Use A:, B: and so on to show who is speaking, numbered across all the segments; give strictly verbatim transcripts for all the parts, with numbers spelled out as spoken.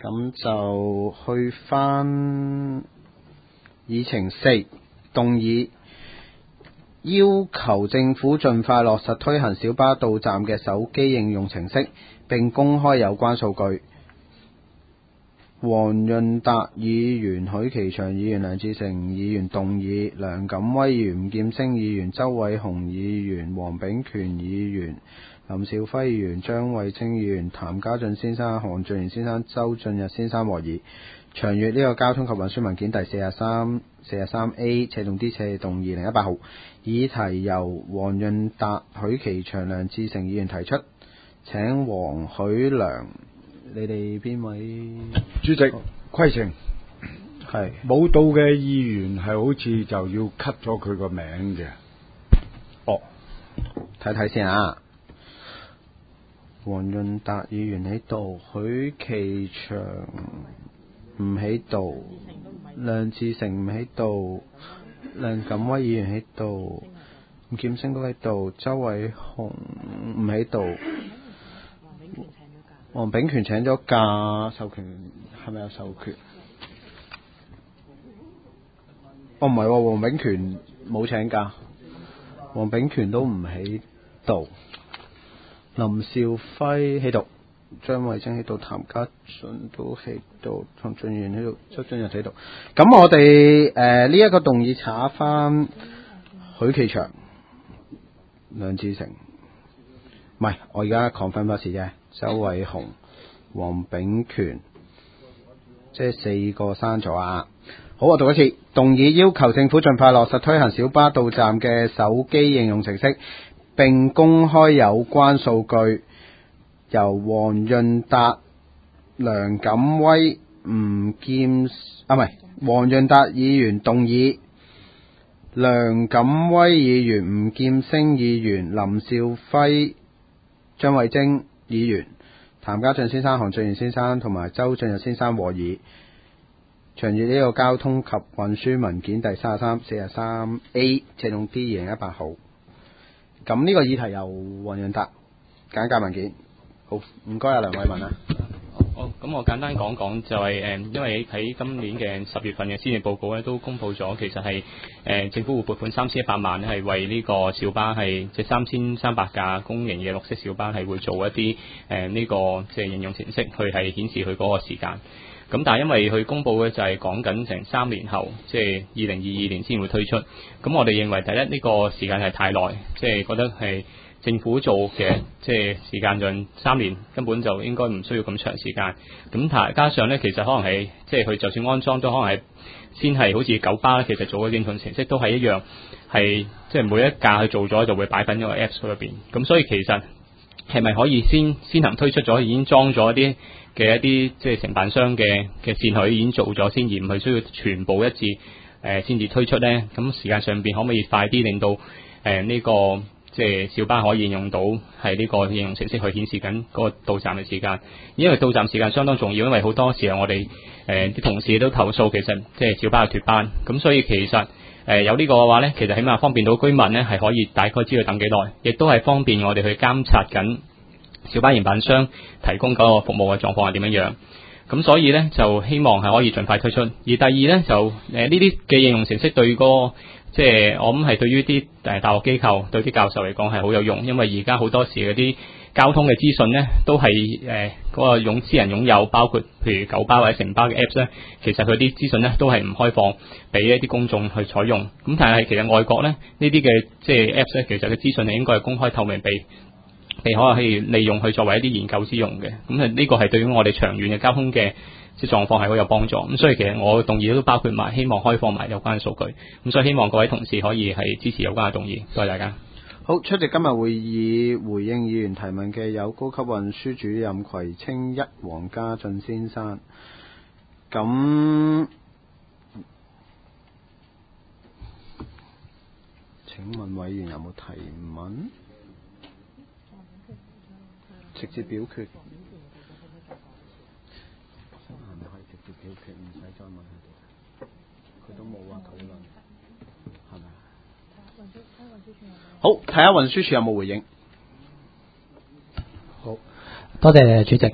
A: 咁就去返議程四，動議要求政府盡快落實推行小巴到站嘅手機應用程式，並公開有關數據。黃潤達議員、許其祥議員、梁志成議員動議，梁錦威議員、吳劍星議員、周偉雄議員、黃炳權議員、林兆輝議員、張慧清議員、譚家俊先生、韓俊賢先生、周俊日先生和議，詳閱呢個交通及運輸文件第四十三、四十三 A 斜動 D 斜動二零一八號，議題由黃潤達、許其祥、梁志成議員提出。請黃許良，你哋邊位？
B: 主席，規程
A: 係
B: 冇到嘅議員係好似就要 cut 咗佢個名嘅。
A: 哦，睇睇先啊。黃潤達議員喺度，許其祥唔喺度，梁志成唔喺度，梁錦威議員喺度，吳劍星都喺度，周偉雄唔喺度。黃炳權請咗假，授權係咪有授權？哦，唔係喎，黃炳權冇請假，黃炳權都唔喺度，林兆輝喺度，張慧晶喺度，譚家俊都喺度，唐俊賢喺度，周俊日喺度。咁我哋誒呢一個動議查翻許其祥、梁志成，唔係，我而家 confirm 多次啫。周偉雄、黃炳權，即係四個刪咗啊！好，我讀一次，動議要求政府盡快落實推行小巴到站嘅手機應用程式，並公開有關數據。由黃潤達、梁錦威、吳劍啊，唔係黃潤達議員動議，梁錦威議員、吳劍星議員、林兆輝、張慧晶議員、譚家俊先生、韓俊賢先生同埋周俊日先生和議，詳閱呢個交通及運輸文件第三十三、四十三 A 借用 D 二零一八號。咁呢個議題由黃潤達簡介文件。好，唔該啊，梁偉文啊。
C: 好，咁我簡單講講就係、是、誒，因為喺今年嘅十月份嘅施政報告咧，都公布咗其實係誒、呃、政府會撥款三千一百萬咧，係為呢個小巴係即係三千三百架公營嘅綠色小巴係會做一啲誒呢個即係應用程式，去係顯示佢嗰個時間。咁但係因為佢公布嘅就係講緊成三年後，即係二零二二年先會推出。咁我哋認為第一呢、這個時間係太耐，即係覺得係。政府做嘅即係時間上三年，根本就應該唔需要咁長時間。咁加上咧，其實可能係即係佢就算安裝都可能係先係好似九巴咧，其實做嘅應用程式都係一樣，係即係每一架去做咗就會擺喺呢個 Apps 裏邊。咁所以其實係咪可以先先行推出咗已經裝咗一啲嘅一啲即係承辦商嘅嘅線佢已經做咗先，而唔係需要全部一致誒先至推出咧？咁時間上邊可唔可以快啲令到誒呢、呃這個？即係小巴可以應用到係呢個應用程式去顯示緊嗰個到站嘅時間，因為到站時間相當重要，因為好多時候我哋誒啲同事都投訴，其實即係小巴係脫班，咁所以其實誒、呃、有呢個嘅話咧，其實起碼方便到居民咧係可以大概知道等幾耐，亦都係方便我哋去監察緊小巴營辦商提供嗰個服務嘅狀況係點樣樣。咁所以咧就希望係可以盡快推出。而第二咧就誒呢啲嘅應用程式對嗰個即係我諗係對於啲誒大學機構對啲教授嚟講係好有用，因為而家好多時嗰啲交通嘅資訊咧都係誒嗰個擁私人擁有，包括譬如九巴或者城巴嘅 Apps 咧，其實佢啲資訊咧都係唔開放俾一啲公眾去採用。咁但係其實外國咧呢啲嘅即係 Apps 咧，其實嘅資訊係應該係公開透明被被可能可以利用去作為一啲研究之用嘅。咁啊呢個係對於我哋長遠嘅交通嘅即狀況係好有幫助，咁所以其實我嘅動議都包括埋希望開放埋有關嘅數據，咁所以希望各位同事可以係支持有關嘅動議，多謝大家。
A: 好，出席今日會議回應議員提問嘅有高級運輸主任葵青一黃家俊先生。咁請問委員有冇提問？直接表決。係咪可以直接表決，唔使再問佢哋？佢都冇話討論，係咪？好，睇下運輸署有冇回應。
D: 好，多謝主席。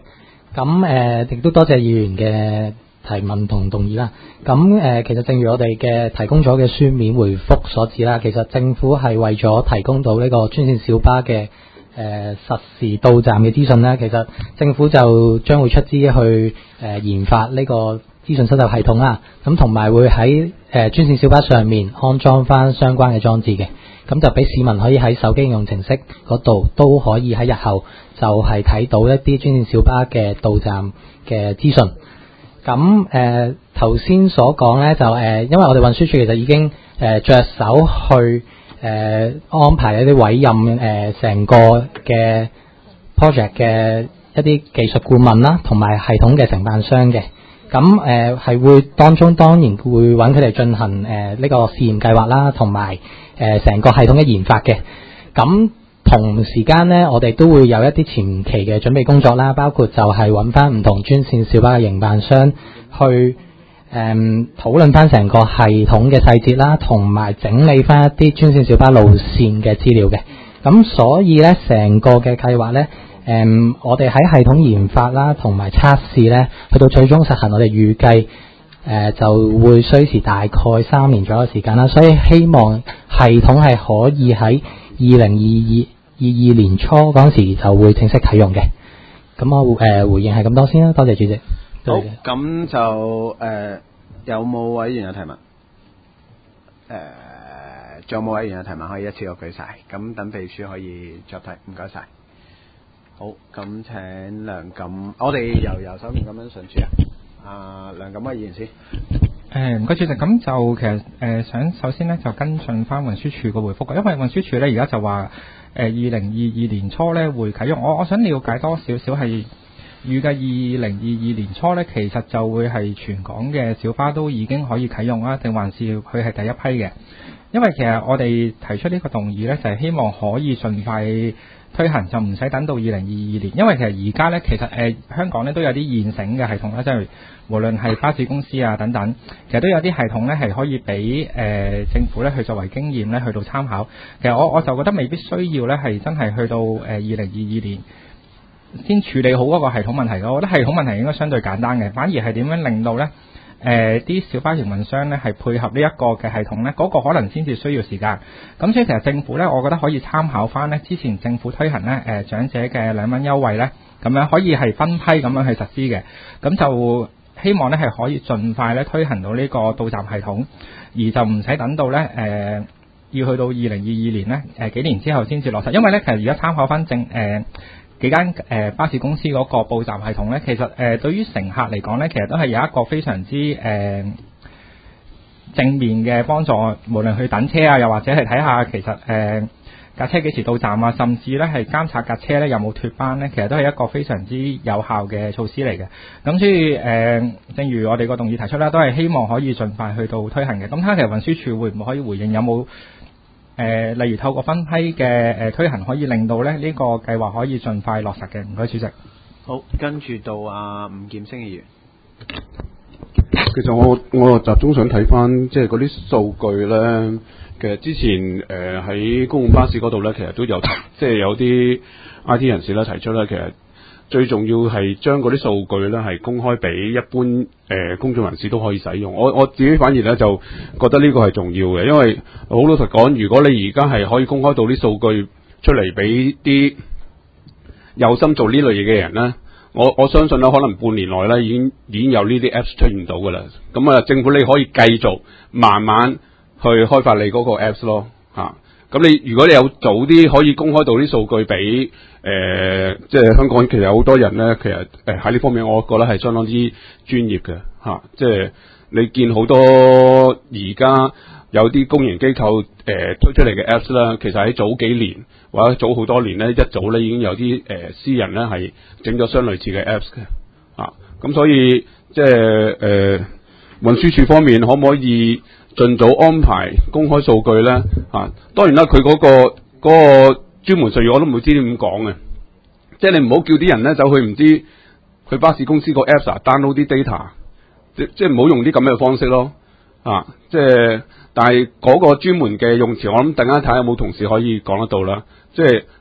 D: 咁誒亦都多謝議員嘅提問同動議啦。咁誒、呃、其實正如我哋嘅提供咗嘅書面回覆所指啦，其實政府係為咗提供到呢個專線小巴嘅誒、呃、實時到站嘅資訊啦，其實政府就將會出資去誒、呃、研發呢個資訊收集系統啦。咁同埋會喺誒、呃、專線小巴上面安裝翻相關嘅裝置嘅，咁就俾市民可以喺手機應用程式嗰度都可以喺日後就係睇到一啲專線小巴嘅到站嘅資訊。咁誒頭先所講呢，就誒、呃，因為我哋運輸署其實已經誒着、呃、手去誒、呃、安排一啲委任誒成、呃、個嘅 project 嘅一啲技術顧問啦，同埋系統嘅承辦商嘅。咁誒係會當中當然會揾佢哋進行誒呢、呃這個試驗計劃啦，同埋誒成個系統嘅研發嘅。咁同時間呢，我哋都會有一啲前期嘅準備工作啦，包括就係揾翻唔同專線小巴嘅營辦商去誒、嗯、討論翻成個系統嘅細節啦，同埋整理翻一啲專線小巴路線嘅資料嘅。咁所以呢，成個嘅計劃呢，誒、嗯、我哋喺系統研發啦，同埋測試呢，去到最終實行，我哋預計誒、呃、就會需時大概三年左右時間啦。所以希望系統係可以喺二零二二二二年初嗰時就會正式啟用嘅。咁我誒、呃、回應係咁多先啦，多謝主席。
A: 好，咁就誒、呃、有冇委員有提問？誒、呃，仲有冇委員有提問？可以一次過舉晒。咁等秘書可以作題，唔該晒。好，咁請梁錦，我哋由右手邊咁樣順住啊。啊，梁錦威議員先。
E: 誒唔該主席，咁就其實誒、呃、想首先咧就跟進翻運輸署嘅回覆，因為運輸署咧而家就話誒二零二二年初咧會啟用，我我想了解多少少係預計二零二二年初咧其實就會係全港嘅小巴都已經可以啟用啊，定還是佢係第一批嘅？因為其實我哋提出呢個動議咧就係、是、希望可以盡快推行，就唔使等到二零二二年，因為其實而家咧其實誒、呃、香港咧都有啲現成嘅系統啦，即係無論係巴士公司啊等等，其實都有啲系統咧係可以俾誒、呃、政府咧去作為經驗咧去到參考。其實我我就覺得未必需要咧係真係去到誒二零二二年先處理好嗰個系統問題。我覺得系統問題應該相對簡單嘅，反而係點樣令到咧誒啲小巴營運商咧係配合呢一個嘅系統咧，嗰、那個可能先至需要時間。咁所以其實政府咧，我覺得可以參考翻咧之前政府推行咧誒、呃、長者嘅兩蚊優惠咧，咁樣可以係分批咁樣去實施嘅。咁就希望咧係可以盡快咧推行到呢個到站系統，而就唔使等到咧誒、呃、要去到二零二二年咧誒、呃、幾年之後先至落實。因為咧其實而家參考翻正誒。呃幾間誒、呃、巴士公司嗰個報站系統咧，其實誒、呃、對於乘客嚟講咧，其實都係有一個非常之誒、呃、正面嘅幫助。無論去等車啊，又或者係睇下其實誒架、呃、車幾時到站啊，甚至咧係監察架車咧有冇脫班咧，其實都係一個非常之有效嘅措施嚟嘅。咁所以誒、呃，正如我哋個動議提出啦，都係希望可以盡快去到推行嘅。咁睇下其實運輸署會唔會可以回應有冇？誒、呃，例如透過分批嘅誒、呃、推行，可以令到咧呢、這個計劃可以盡快落實嘅。唔該，主席。
A: 好，跟住到阿吳劍星議員。
F: 其實我我集中想睇翻即係嗰啲數據咧。其實之前誒喺、呃、公共巴士嗰度咧，其實都有提，即係有啲 I T 人士咧提出咧，其實最重要係將嗰啲數據咧係公開俾一般誒、呃、公眾人士都可以使用。我我自己反而咧就覺得呢個係重要嘅，因為好老實講，如果你而家係可以公開到啲數據出嚟俾啲有心做呢類嘢嘅人咧，我我相信咧可能半年內咧已經已經有呢啲 apps 出現到噶啦。咁啊，政府你可以繼續慢慢去開發你嗰個 apps 咯，嚇、啊。咁你如果你有早啲可以公開到啲數據俾誒，即係香港其實有好多人咧，其實誒喺呢方面，我覺得係相當之專業嘅嚇、啊。即係你見好多而家有啲公營機構誒、呃、推出嚟嘅 apps 啦，其實喺早幾年或者早好多年咧，一早咧已經有啲誒、呃、私人咧係整咗相類似嘅 apps 嘅嚇。咁、啊、所以即係誒運輸署方面可唔可以盡早安排公開數據咧？啊，當然啦，佢嗰、嗰個嗰、嗰個專門術語我都唔會知點講嘅，即係你唔好叫啲人咧走去唔知去巴士公司個 apps 啊 download 啲 data，即即係唔好用啲咁嘅方式咯。啊，即係但係嗰個專門嘅用詞，我諗等間睇下有冇同事可以講得到啦。即係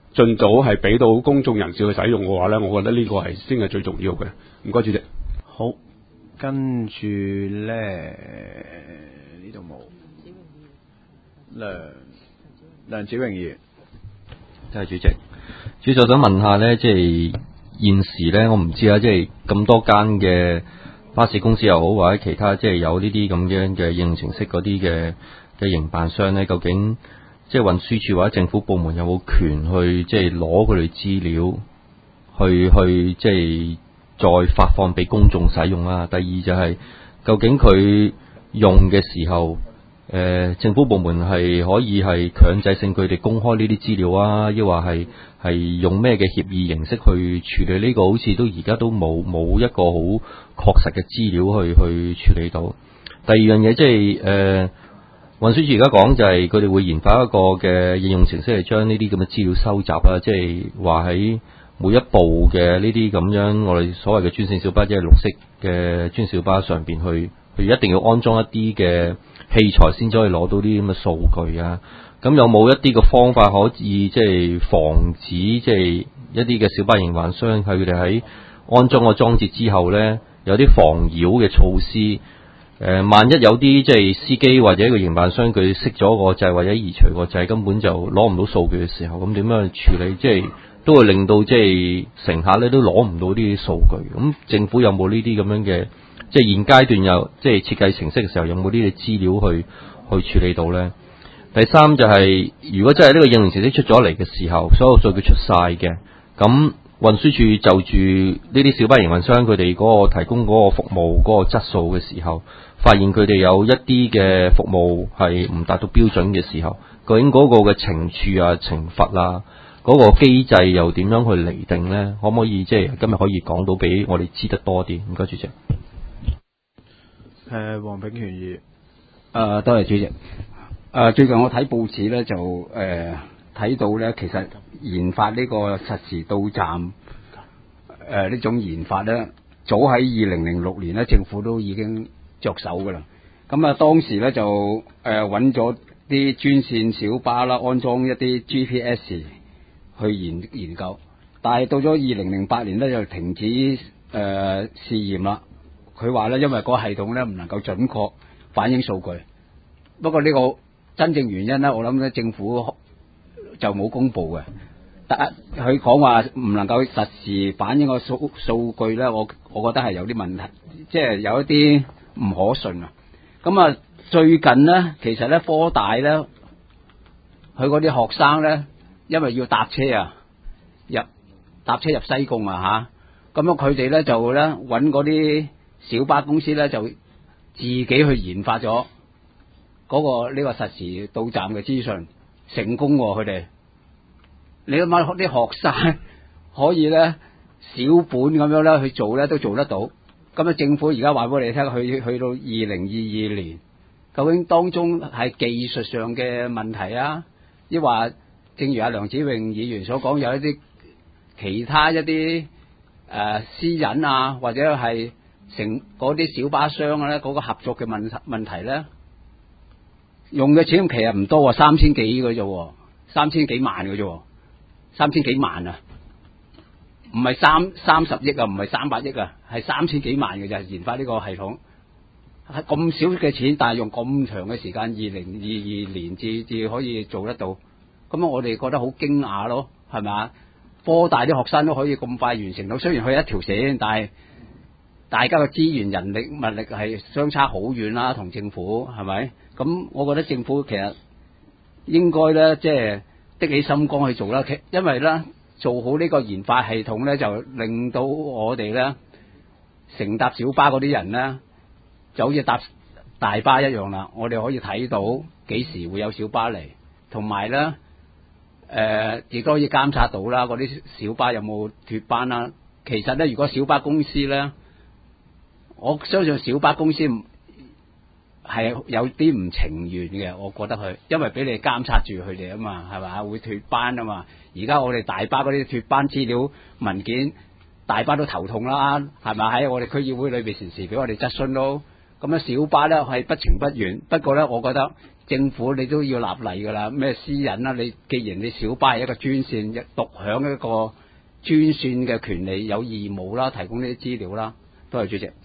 F: 盡早係俾到公眾人士去使用嘅話咧，我覺得呢個係先係最重要嘅。唔該，主席。
A: 好，跟住咧呢度冇梁梁子榮議員，
G: 多謝主席。主席，我想問下咧，即係現時咧，我唔知啊，即係咁多間嘅巴士公司又好，或者其他即係有呢啲咁樣嘅應用程式嗰啲嘅嘅營辦商咧，究竟即係運輸署或者政府部門有冇權去即係攞佢哋資料，去去即係再發放俾公眾使用啦？第二就係、是、究竟佢用嘅時候，誒、呃、政府部門係可以係強制性佢哋公開呢啲資料啊，抑或係係用咩嘅協議形式去處理呢、這個？好似都而家都冇冇一個好確實嘅資料去去處理到。第二樣嘢即係誒運輸署而家講就係佢哋會研發一個嘅應用程式，係將呢啲咁嘅資料收集啦，即係話喺每一部嘅呢啲咁樣我哋所謂嘅專線小巴，即係綠色嘅專小巴上邊去，佢一定要安裝一啲嘅器材先至可以攞到啲咁嘅數據啊。咁有冇一啲嘅方法可以即係防止即係一啲嘅小巴營辦商係佢哋喺安裝個裝置之後咧，有啲防擾嘅措施？誒、呃，萬一有啲即係司機或者一個營辦商佢熄咗個掣或者移除個掣，根本就攞唔到數據嘅時候，咁點樣去處理？即係都會令到即係乘客咧都攞唔到呢啲數據。咁政府有冇呢啲咁樣嘅，即係現階段有即係設計程式嘅時候有冇呢啲資料去去處理到咧？第三就係、是、如果真係呢個應用程式出咗嚟嘅時候，所有數據出晒嘅，咁運輸署就住呢啲小巴營運商佢哋嗰個提供嗰個服務嗰個質素嘅時候，發現佢哋有一啲嘅服務係唔達到標準嘅時候，究竟嗰個嘅懲處啊、懲罰啊，嗰、那個機制又點樣去釐定咧？可唔可以即係今日可以講到俾我哋知得多啲？唔該，主席。
A: 誒，黃炳權議員。
H: 誒，多謝主席。誒，最近我睇報紙咧，就誒睇到咧，其實研發呢個實時到站誒呢種研發咧，早喺二零零六年咧，政府都已經着手噶啦。咁啊，當時咧就誒揾咗啲專線小巴啦，安裝一啲 G P S 去研研究，但係到咗二零零八年咧就停止誒、呃、試驗啦。佢話咧，因為嗰個系統咧唔能夠準確反映數據。不過呢個真正原因咧，我諗咧政府就冇公布嘅。但佢講話唔能夠實時反映個數數據咧，我我覺得係有啲問題，即係有一啲唔可信啊。咁啊，最近咧，其實咧科大咧，佢嗰啲學生咧，因為要搭車啊，入搭車入西貢啊吓，咁樣佢哋咧就咧揾嗰啲小巴公司咧，就自己去研發咗嗰個呢個實時到站嘅資訊，成功喎佢哋。你諗下啲學生可以咧小本咁樣咧去做咧都做得到。咁啊，政府而家話俾我哋聽，去去到二零二二年，究竟當中係技術上嘅問題啊，抑或正如阿梁子穎議員所講，有一啲其他一啲誒、呃、私隱啊，或者係成嗰啲小巴商咧嗰個合作嘅問問題咧，用嘅錢其實唔多，三千幾嘅啫，三千幾萬嘅啫，三千幾萬啊！唔係三三十億啊，唔係三百億啊，係三千幾萬嘅就係研發呢個系統，係咁少嘅錢，但係用咁長嘅時間，二零二二年至至可以做得到，咁我哋覺得好驚訝咯，係咪啊？科大啲學生都可以咁快完成到，雖然佢一條線，但係大家嘅資源、人力、物力係相差好遠啦，同政府係咪？咁我覺得政府其實應該咧，即係的起心肝去做啦，因為咧。做好呢個研發系統咧，就令到我哋咧乘搭小巴嗰啲人咧，就好似搭大巴一樣啦。我哋可以睇到幾時會有小巴嚟，同埋咧誒亦都可以監察到啦，嗰啲小巴有冇脫班啦。其實咧，如果小巴公司咧，我相信小巴公司係有啲唔情願嘅，我覺得佢，因為俾你監察住佢哋啊嘛，係咪？會脫班啊嘛。而家我哋大巴嗰啲脫班資料文件，大巴都頭痛啦，係咪？喺我哋區議會裏邊時時俾我哋質詢咯。 咁啊小巴咧係不情不願，不過咧我覺得政府你都要立例㗎啦，咩私隱啦，你既然你小巴係一個專線，一獨享一個專線嘅權利，有義務啦，提供呢啲資料啦。多謝主席。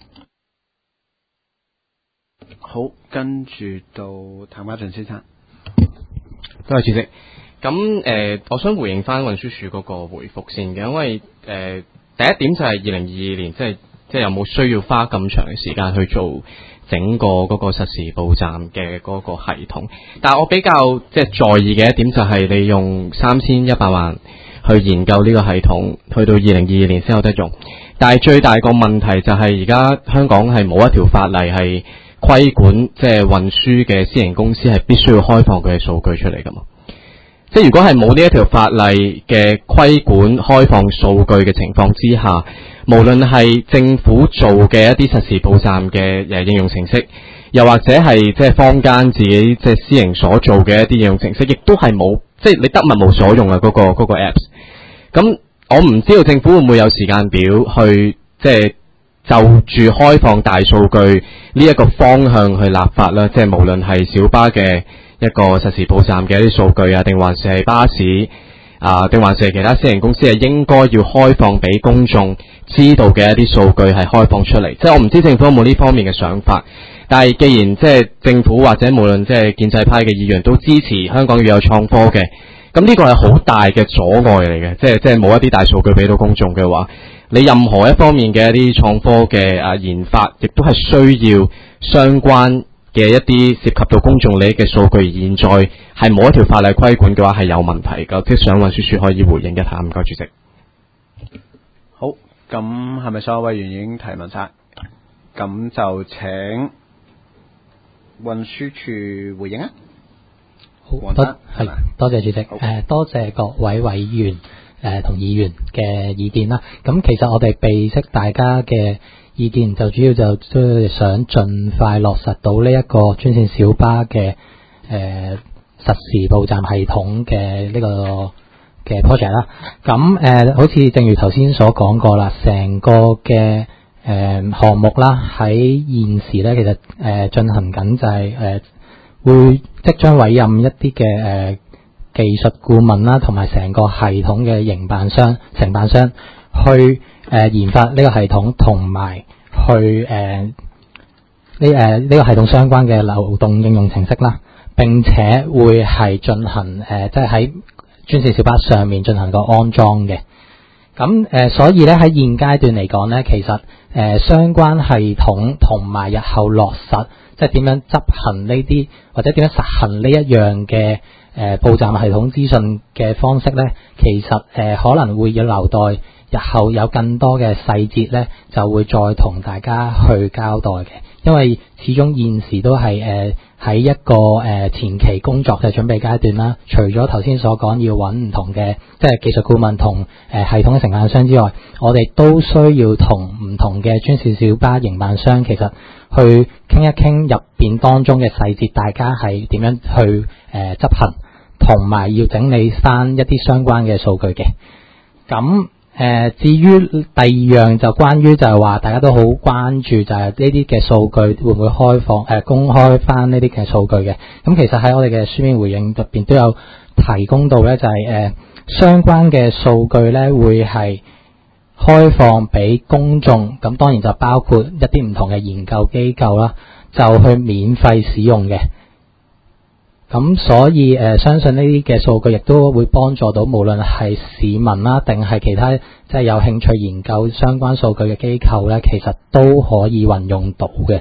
A: 好，跟住到譚家俊先生。
I: 多謝主席。咁誒、呃，我想回應翻運輸署嗰個回覆先嘅，因為誒、呃、第一點就係二零二二年，即係即係有冇需要花咁長嘅時間去做整個嗰個實時報站嘅嗰個系統。但係我比較即係在意嘅一點就係你用三千一百萬去研究呢個系統，去到二零二二年先有得用。但係最大個問題就係而家香港係冇一條法例係規管即係運輸嘅私營公司係必須要開放佢嘅數據出嚟㗎嘛。即係如果係冇呢一條法例嘅規管開放數據嘅情況之下，無論係政府做嘅一啲實時報站嘅誒應用程式，又或者係即係坊間自己即係私營所做嘅一啲應用程式，亦都係冇，即係你得物無所用啊！嗰個嗰個 Apps。咁我唔知道政府會唔會有時間表去即係就住開放大數據呢一個方向去立法啦。即係無論係小巴嘅一個實時報站嘅一啲數據啊，定還是係巴士啊，定還是係其他私營公司係應該要開放俾公眾知道嘅一啲數據係開放出嚟。即係我唔知政府有冇呢方面嘅想法，但係既然即係政府或者無論即係建制派嘅議員都支持香港要有創科嘅，咁呢個係好大嘅阻礙嚟嘅。即係即係冇一啲大數據俾到公眾嘅話，你任何一方面嘅一啲創科嘅啊研發，亦都係需要相關嘅一啲涉及到公眾利益嘅數據，現在係冇一條法例規管嘅話，係有問題㗎。即係想運輸署可以回應一下，唔該主席。
A: 好，咁係咪所有委員已經提問晒？咁就請運輸署回應啊。
D: 好，多係多謝主席，誒、呃、多謝各位委員誒同、呃、議員嘅意見啦。咁其實我哋備悉大家嘅意見，就主要就都係想盡快落實到呢一個專線小巴嘅誒、呃、實時報站系統嘅呢個嘅 project 啦。咁誒、呃，好似正如頭先所講過啦，成個嘅誒項目啦，喺現時咧，其實誒進、呃、行緊就係、是、誒、呃、會即將委任一啲嘅誒技術顧問啦，同埋成個系統嘅營辦商、承辦商去誒、呃、研發呢個系統，同埋去誒呢誒呢個系統相關嘅流動應用程式啦。並且會係進行誒即係喺專線小巴上面進行個安裝嘅。咁誒、呃，所以咧喺現階段嚟講咧，其實誒、呃、相關系統同埋日後落實，即係點樣執行呢啲，或者點樣實行呢一樣嘅誒報站系統資訊嘅方式咧，其實誒、呃、可能會要留待日後有更多嘅細節咧，就會再同大家去交代嘅。因為始終現時都係誒喺一個誒、呃、前期工作嘅準備階段啦。除咗頭先所講要揾唔同嘅即係技術顧問同誒、呃、系統嘅承辦商之外，我哋都需要同唔同嘅專線小巴營辦商其實去傾一傾入邊當中嘅細節，大家係點樣去誒、呃、執行，同埋要整理翻一啲相關嘅數據嘅。咁誒、呃，至於第二樣就關於就係話，大家都好關注就係呢啲嘅數據會唔會開放誒、呃、公開翻呢啲嘅數據嘅。咁其實喺我哋嘅書面回應入邊都有提供到咧，就係、是、誒、呃、相關嘅數據咧會係開放俾公眾，咁當然就包括一啲唔同嘅研究機構啦，就去免費使用嘅。咁所以誒、呃，相信呢啲嘅數據亦都會幫助到無論係市民啦，定係其他即係有興趣研究相關數據嘅機構咧，其實都可以運用到嘅。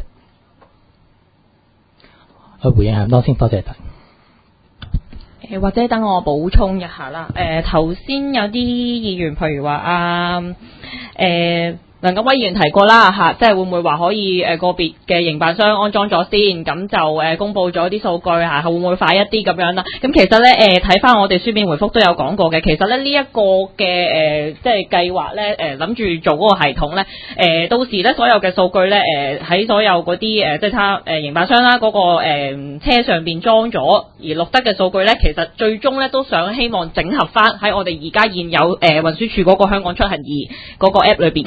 D: 去回應下咁多先，多謝。
J: 誒，或者等我補充一下啦。誒、呃，頭先有啲議員，譬如話啊，誒、呃。梁錦威議員提過啦嚇，即係會唔會話可以誒個別嘅營辦商安裝咗先，咁就誒公佈咗啲數據嚇，會唔會快一啲咁樣啦？咁其實咧誒睇翻我哋書面回覆都有講過嘅，其實咧呢一個嘅誒即係計劃咧誒諗住做嗰個系統咧誒，到時咧所有嘅數據咧誒喺所有嗰啲誒即係他誒營辦商啦嗰個誒車上邊裝咗而錄得嘅數據咧，其實最終咧都想希望整合翻喺我哋而家現有誒運輸署嗰個香港出行易嗰個 app 裏邊嘅。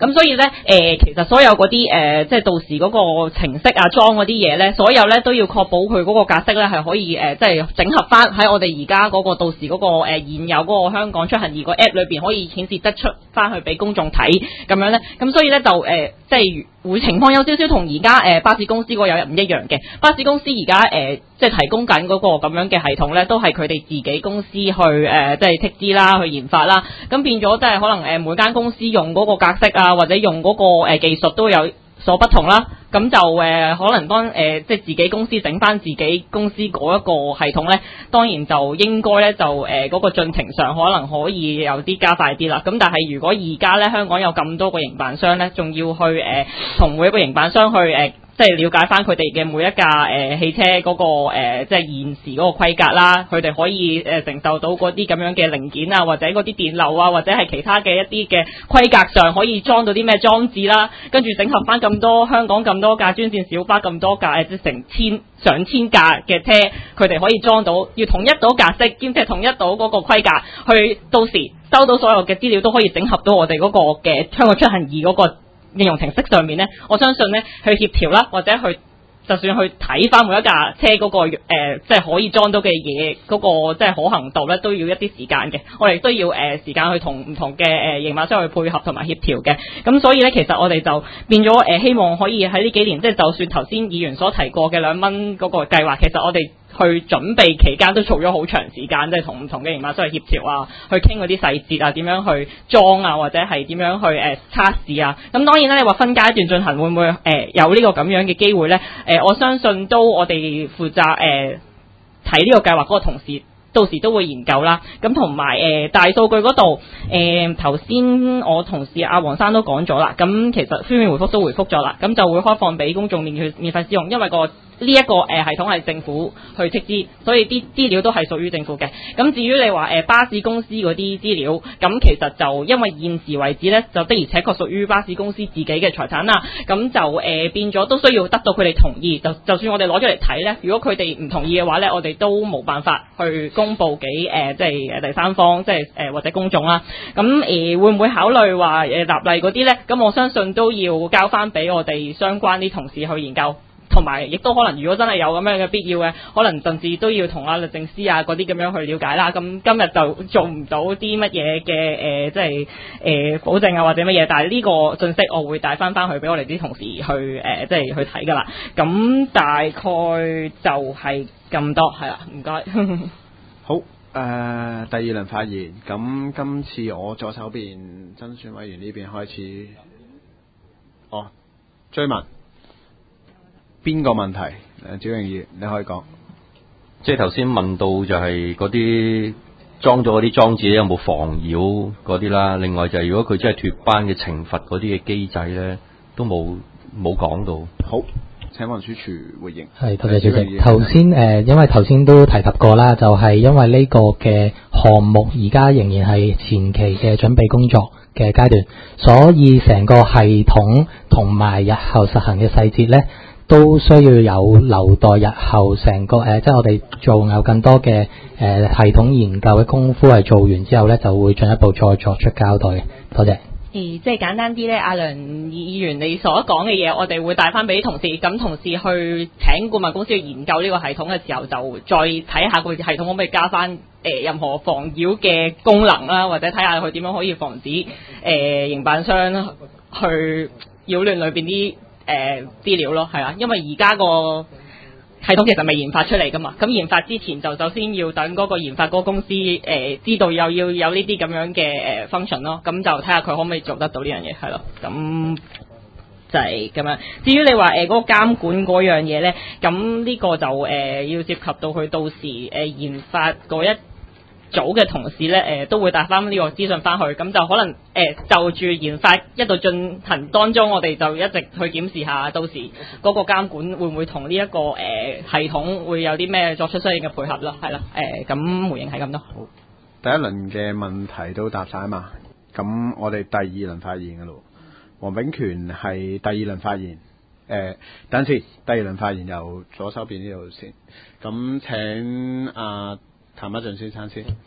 J: 咁所以咧誒、呃，其實所有嗰啲誒，即係到時嗰個程式啊、裝嗰啲嘢咧，所有咧都要確保佢嗰個格式咧係可以誒、呃，即係整合翻喺我哋而家嗰個到時嗰、嗰個誒、呃、現有嗰個香港出行易個 app 裏邊可以顯示得出翻去俾公眾睇咁樣咧。咁所以咧就誒、呃，即係會情況有少少同而家誒巴士公司嗰個有唔一樣嘅。巴士公司而家誒即係提供緊嗰個咁樣嘅系統咧，都係佢哋自己公司去誒、呃、即係斥資啦，去研發啦。咁變咗即係可能誒每間公司用嗰個格式啊，或者用嗰個誒技術都有所不同啦。咁就誒、呃、可能當誒、呃、即係自己公司整翻自己公司嗰一個系統咧，當然就應該咧就誒嗰、呃嗰個進程上可能可以有啲加快啲啦。咁但係如果而家咧香港有咁多個營辦商咧，仲要去誒同、呃、每一個營辦商去誒。呃即係了解翻佢哋嘅每一架誒、呃、汽車嗰、那個、呃、即係現時嗰個規格啦，佢哋可以誒、呃、承受到嗰啲咁樣嘅零件啊，或者嗰啲電流啊，或者係其他嘅一啲嘅規格上可以裝到啲咩裝置啦，跟住整合翻咁多香港咁多架專線小巴咁多架即係成千上千架嘅車，佢哋可以裝到，要統一到格式，兼且統一到嗰個規格，去到時收到所有嘅資料都可以整合到我哋嗰個嘅香港出行易嗰個應用程式上面咧，我相信咧去協調啦，或者去就算去睇翻每一架車嗰、那個誒、呃，即係可以裝到嘅嘢嗰個即係可行度咧，都要一啲時間嘅。我哋都要誒、呃、時間去同唔同嘅誒營辦商去配合同埋協調嘅。咁所以咧，其實我哋就變咗誒、呃，希望可以喺呢幾年，即係就算頭先議員所提過嘅兩蚊嗰個計劃，其實我哋去準備期間都做咗好長時間，即係同唔同嘅營辦商去協調啊，去傾嗰啲細節啊，點樣去裝啊，或者係點樣去誒、呃、測試啊。咁當然啦，你話分階段進行會唔會誒、呃、有呢個咁樣嘅機會咧？誒、呃，我相信都我哋負責誒睇呢個計劃嗰個同事，到時都會研究啦。咁同埋誒大數據嗰度，誒頭先我同事阿黃生都講咗啦。咁其實書面回覆都回覆咗啦。咁就會開放俾公眾免去免費使用，因為個呢一個誒系統係政府去斥資，所以啲資料都係屬於政府嘅。咁至於你話誒巴士公司嗰啲資料，咁其實就因為現時為止咧，就的而且確屬於巴士公司自己嘅財產啦。咁就誒、呃、變咗都需要得到佢哋同意。就就算我哋攞咗嚟睇咧，如果佢哋唔同意嘅話咧，我哋都冇辦法去公佈俾誒即係誒第三方，即係誒或者公眾啦。咁誒、呃、會唔會考慮話誒立例嗰啲咧？咁我相信都要交翻俾我哋相關啲同事去研究。同埋，亦都可能，如果真係有咁樣嘅必要嘅，可能甚至都要同阿律政司啊嗰啲咁樣去了解啦。咁今日就做唔到啲乜嘢嘅誒，即係誒、呃、保證啊或者乜嘢，但係呢個信息我會帶翻翻去俾我哋啲同事去誒、呃，即係去睇噶啦。咁大概就係咁多，係啦，唔該。
A: 好，誒、呃，第二輪發言，咁今次我左手邊增選委員呢邊開始，哦，追問。邊個問題？誒，趙永義，你可以講。
G: 即係頭先問到就係嗰啲裝咗嗰啲裝置有冇防擾嗰啲啦。另外就係如果佢真係脫班嘅懲罰嗰啲嘅機制咧，都冇冇講到。
A: 好，請運輸署回應。
D: 係，多謝主席。頭先誒，因為頭先都提及過啦，就係、是、因為呢個嘅項目而家仍然係前期嘅準備工作嘅階段，所以成個系統同埋日後實行嘅細節咧，都需要有留待日後成個誒、呃，即係我哋做有更多嘅誒、呃、系統研究嘅功夫係做完之後咧，就會進一步再作出交代嘅。多謝。
J: 誒，即係簡單啲咧，阿梁議員你所講嘅嘢，我哋會帶翻俾同事，咁同事去請顧問公司去研究呢個系統嘅時候，就再睇下個系統可唔可以加翻誒、呃、任何防擾嘅功能啦，或者睇下佢點樣可以防止誒營、呃、辦商去擾亂裏邊啲誒資料咯，係啦，因為而家個系統其實未研發出嚟噶嘛，咁研發之前就首先要等嗰個研發嗰個公司誒、呃、知道又要有呢啲咁樣嘅誒 function 咯，咁就睇下佢可唔可以做得到呢樣嘢，係咯，咁就係咁樣。至於你話誒嗰個監管嗰樣嘢咧，咁呢個就誒、呃、要涉及到佢到時誒、呃、研發嗰一組嘅同事咧，誒、呃、都會帶翻呢個資訊翻去，咁就可能誒、呃、就住研發一度進行當中，我哋就一直去檢視下，到時嗰個監管會唔會同呢一個誒、呃、系統會有啲咩作出相應嘅配合咯，係啦，誒、呃、咁回應係咁多。好，
A: 第一輪嘅問題都答晒嘛，咁我哋第二輪發言嘅咯，黃炳權係第二輪發言，誒、呃、等陣先，第二輪發言由左手邊呢度先，咁請阿、呃譚一俊先生先。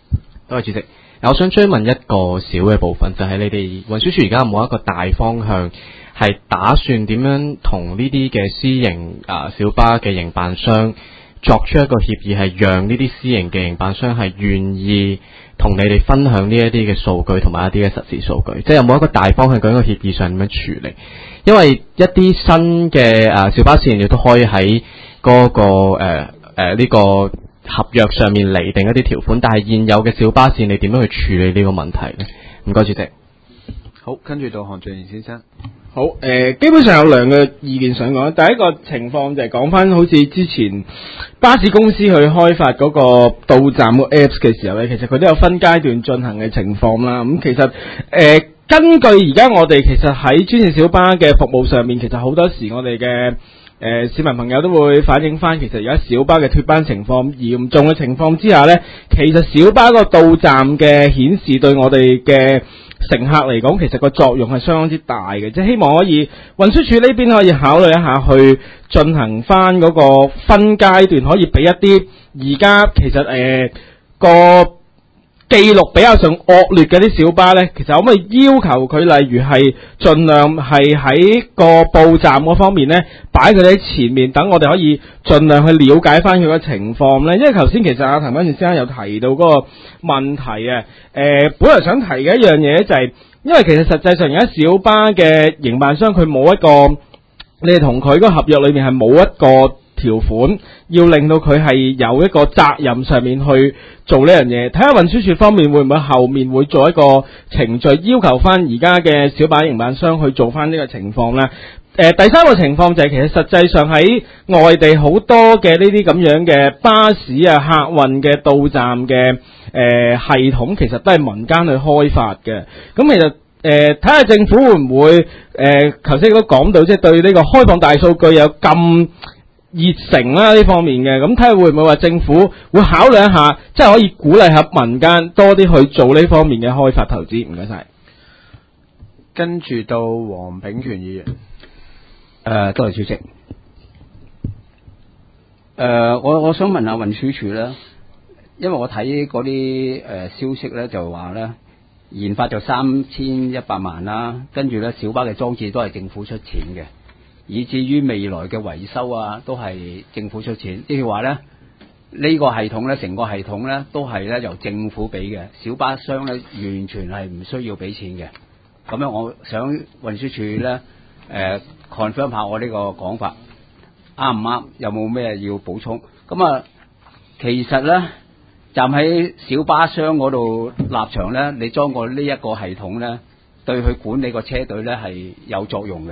I: 多謝主席。我想追問一個小嘅部分，就係、是、你哋運輸署而家有冇一個大方向，係打算點樣同呢啲嘅私營啊小巴嘅營辦商作出一個協議，係讓呢啲私營嘅營辦商係願意同你哋分享呢一啲嘅數據同埋一啲嘅實時數據，即係有冇一個大方向，究竟個協議上點樣處理？因為一啲新嘅啊小巴線亦都可以喺嗰、那個誒誒呢個合約上面釐定一啲條款，但係現有嘅小巴線你點樣去處理呢個問題呢？唔該，主席。
A: 好，跟住到韓俊賢先生。
K: 好，誒、呃，基本上有兩個意見想講。第一個情況就係講翻好似之前巴士公司去開發嗰個到站個 Apps 嘅時候咧，其實佢都有分階段進行嘅情況啦。咁、嗯、其實誒、呃，根據而家我哋其實喺專線小巴嘅服務上面，其實好多時我哋嘅誒市民朋友都會反映翻，其實而家小巴嘅脫班情況嚴重嘅情況之下咧，其實小巴個到站嘅顯示對我哋嘅乘客嚟講，其實個作用係相當之大嘅，即係希望可以運輸署呢邊可以考慮一下去進行翻嗰個分階段，可以俾一啲而家其實誒、呃、個記錄比較上惡劣嘅啲小巴呢，其實可唔可以要求佢，例如係盡量係喺個報站嗰方面呢，擺佢哋喺前面，等我哋可以盡量去了解翻佢個情況呢？因為頭先其實阿譚君賢先生有提到嗰個問題啊，誒、呃，本來想提嘅一樣嘢就係、是，因為其實實際上而家小巴嘅營辦商佢冇一個，你哋同佢嗰個合約裏面係冇一個條款，要令到佢係有一個責任上面去做呢樣嘢。睇下運輸署方面會唔會後面會做一個程序，要求翻而家嘅小巴營辦商去做翻呢個情況呢？誒、呃，第三個情況就係、是、其實實際上喺外地好多嘅呢啲咁樣嘅巴士啊、客運嘅到站嘅誒、呃、系統，其實都係民間去開發嘅。咁其實誒睇下政府會唔會誒頭先都講到，即係對呢個開放大數據有咁熱誠啦呢方面嘅，咁睇下會唔會話政府會考慮一下，即係可以鼓勵下民間多啲去做呢方面嘅開發投資。唔該晒。
A: 跟住到黃炳權議員。誒、
H: 呃，多謝主席。誒、呃，我我想問下運輸署咧，因為我睇嗰啲誒消息咧，就話咧研發就三千一百萬啦，跟住咧小巴嘅裝置都係政府出錢嘅。以至於未來嘅維修啊，都係政府出錢，即係話咧，呢、這個系統咧，成個系統咧，都係咧由政府俾嘅，小巴商咧完全係唔需要俾錢嘅。咁樣，我想運輸署咧，誒 confirm 下我呢個講法啱唔啱？有冇咩要補充？咁啊，其實咧，站喺小巴商嗰度立場咧，你裝過呢一個系統咧，對佢管理個車隊咧係有作用嘅。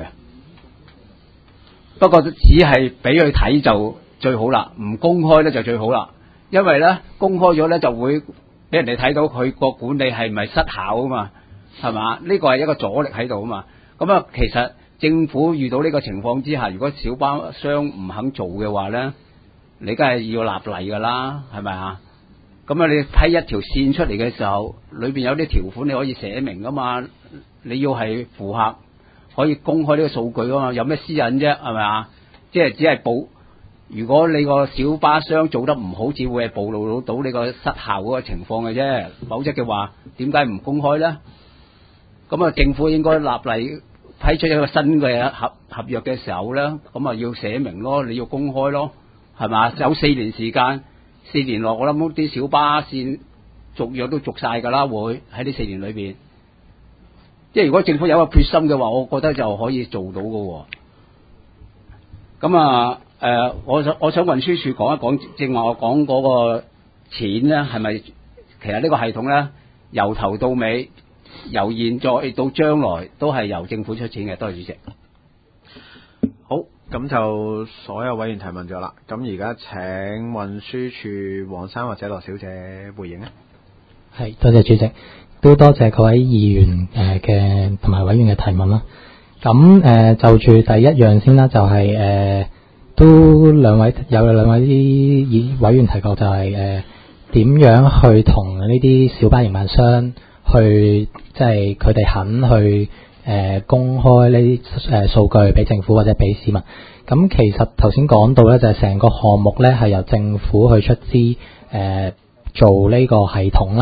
H: 不過只係俾佢睇就最好啦，唔公開咧就最好啦。因為咧公開咗咧就會俾人哋睇到佢個管理係咪失效啊嘛，係嘛？呢個係一個阻力喺度啊嘛。咁啊，其實政府遇到呢個情況之下，如果小巴商唔肯做嘅話咧，你梗係要立例噶啦，係咪啊？咁啊，你批一條線出嚟嘅時候，裏邊有啲條款你可以寫明噶嘛，你要係符合。可以公開呢個數據啊嘛，有咩私隱啫？係咪啊？即係只係報，如果你個小巴商做得唔好，只會係暴露到你個失效嗰個情況嘅啫。否則嘅話，點解唔公開咧？咁啊，政府應該立例批出一個新嘅合合約嘅時候咧，咁啊要寫明咯，你要公開咯，係嘛？有四年時間，四年內我諗啲小巴線續約都續晒㗎啦，會喺呢四年裏邊。即係如果政府有個決心嘅話，我覺得就可以做到嘅。咁啊，誒、呃，我想我想運輸署講一講，正話我講嗰個錢咧，係咪其實呢個系統咧，由頭到尾，由現在到將來都係由政府出錢嘅。多謝主席。
A: 好，咁就所有委員提問咗啦。咁而家請運輸署黃生或者羅小姐回應啊。
D: 係，多謝主席。都多謝各位議員誒嘅同埋委員嘅提問啦。咁誒、呃、就住第一樣先啦，就係、是、誒、呃、都兩位有兩位啲委員提過、就是，就係誒點樣去同呢啲小巴營辦商去，即係佢哋肯去誒、呃、公開呢啲誒數據俾政府或者俾市民。咁其實頭先講到咧，就係、是、成個項目咧係由政府去出資誒、呃、做呢個系統啦。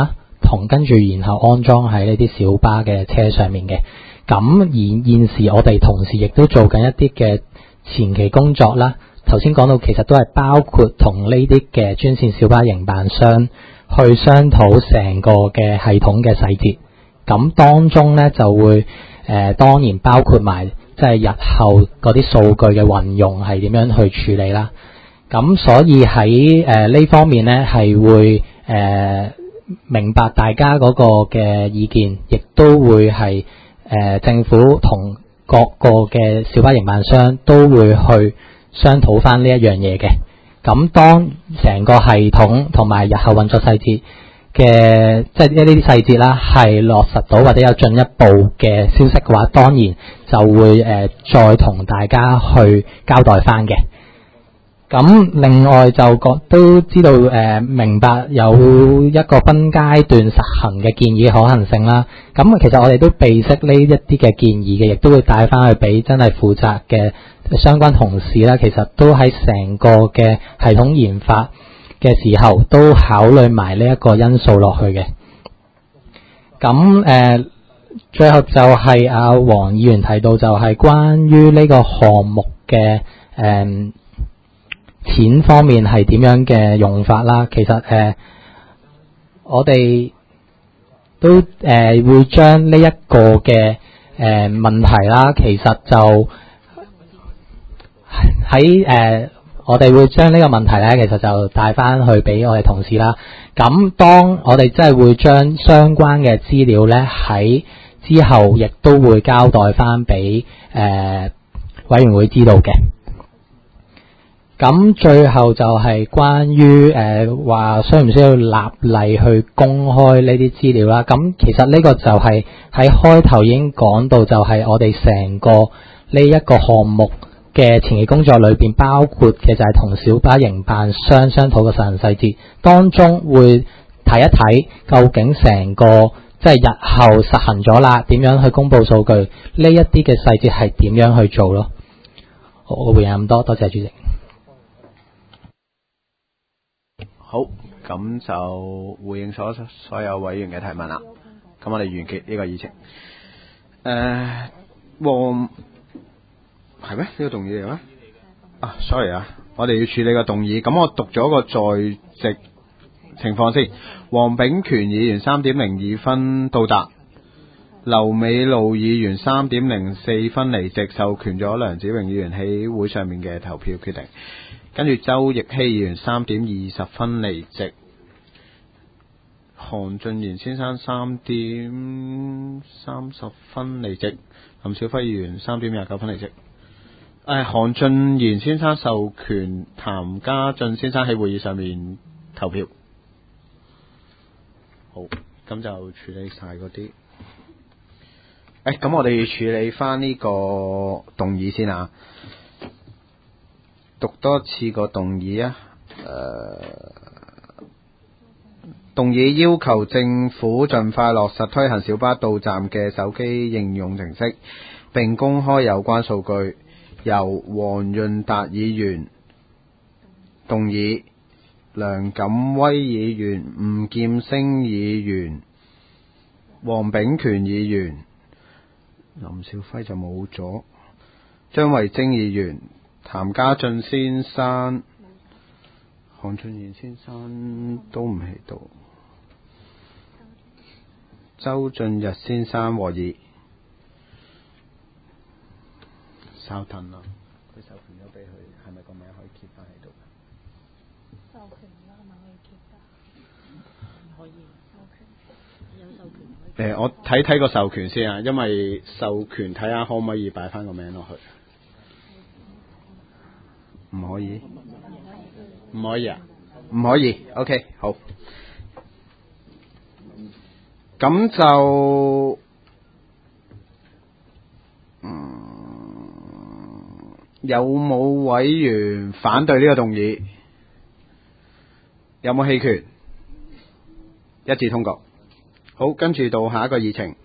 D: 同跟住然後安裝喺呢啲小巴嘅車上面嘅。咁而現時我哋同時亦都做緊一啲嘅前期工作啦。頭先講到其實都係包括同呢啲嘅專線小巴營辦商去商討成個嘅系統嘅細節。咁當中咧就會誒、呃、當然包括埋即係日後嗰啲數據嘅運用係點樣去處理啦。咁所以喺誒呢方面咧係會誒、呃、明白大家嗰個嘅意見，亦都會係誒、呃、政府同各個嘅小巴營辦商都會去商討翻呢一樣嘢嘅。咁當成個系統同埋日後運作細節嘅即係呢啲細節啦，係落實到或者有進一步嘅消息嘅話，當然就會誒、呃、再同大家去交代翻嘅。咁另外就覺都知道誒、呃、明白有一個分階段實行嘅建議可行性啦。咁其實我哋都備悉呢一啲嘅建議嘅，亦都會帶翻去俾真係負責嘅相關同事啦。其實都喺成個嘅系統研發嘅時候都考慮埋呢一個因素落去嘅。咁誒、呃、最後就係阿黃議員提到就係關於呢個項目嘅誒、呃錢方面係點樣嘅用法啦？其實誒、呃，我哋都誒、呃、會將呢一個嘅誒、呃、問題啦，其實就喺誒、呃、我哋會將呢個問題咧，其實就帶翻去俾我哋同事啦。咁當我哋真係會將相關嘅資料咧，喺之後亦都會交代翻俾誒委員會知道嘅。咁最後就係關於誒話需唔需要立例去公開呢啲資料啦。咁其實呢個就係喺開頭已經講到，就係我哋成個呢一個項目嘅前期工作裏邊，包括嘅就係同小巴營辦商商討嘅實行細節，當中會睇一睇究竟成個即係日後實行咗啦，點樣去公佈數據，呢一啲嘅細節係點樣去做咯。我回應咁多，多謝主席。
A: 好，咁就回應所所有委員嘅提問啦。咁我哋完結呢個議程。誒、呃，黃係咩？呢、這個動議嚟咩？啊 ，sorry 啊，我哋要處理個動議。咁我讀咗個在席情況先。黃炳權議員三點零二分到達，劉美露議員三點零四分離席，授權咗梁子榮議員喺會上面嘅投票決定。跟住周奕希議員三點二十分離席，韓俊賢先生三點三十分離席，林小輝議員三點廿九分離席。誒、呃，韓俊賢先生授權譚家俊先生喺會議上面投票。好，咁就處理晒嗰啲。誒，咁我哋處理翻呢個動議先啊。讀多次個動議啊！誒、呃，動議要求政府盡快落實推行小巴到站嘅手機應用程式，並公開有關數據。由黃潤達議員動議，梁錦威議員、吳劍星議員、黃炳權議員、林兆輝就冇咗，張慧晶議員、譚家俊先生、韓俊賢先生都唔喺度，周俊日先生和議，稍等啦，佢授權咗俾佢，係咪個名可以 keep 翻喺度？授權啦，係咪可以 keep 翻？可以，授權有授權。誒、呃，我睇睇個授權先啊，因為授權睇下可唔可以擺翻個名落去。唔可以，唔可以啊，唔可以。OK， 好。咁就，嗯，有冇委員反對呢個動議？有冇棄權？一致通過。好，跟住到下一個議程。